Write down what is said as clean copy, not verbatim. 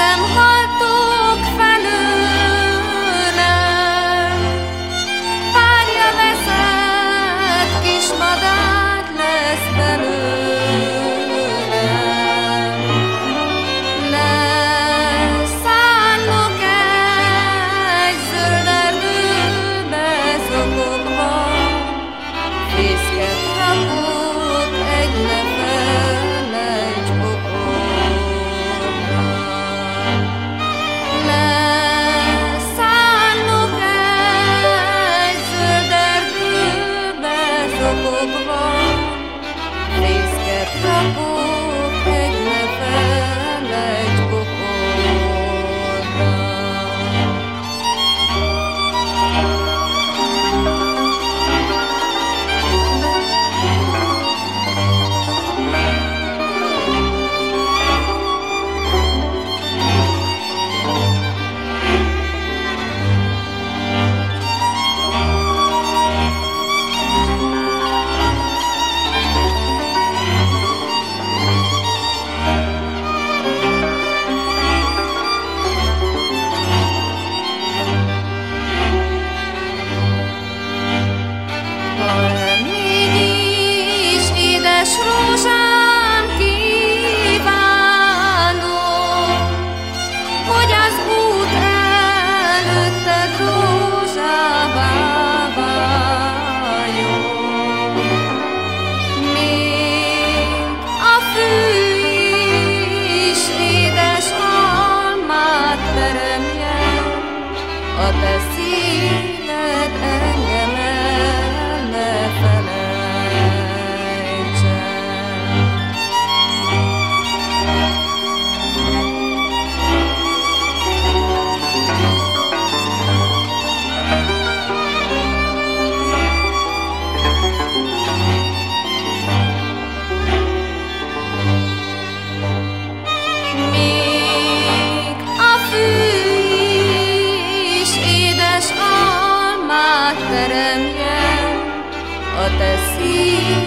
nem haltok felőlem, párja veszett kismadár lesz belőlem. Leszállok egy zöld erdőbe zokogva, fészket rakok egy nefelejts pokolra. Leszállok egy zöld erdőbe zokogva, fészket rakok egy nefelejts pokolra. Édes rózsám, kívánom, hogy az út előtted rózsává váljon. Még a fű is édes almát teremjen, a te szíved engem el ne felejtsen. Még a fű is édes almát teremjen, a te szíved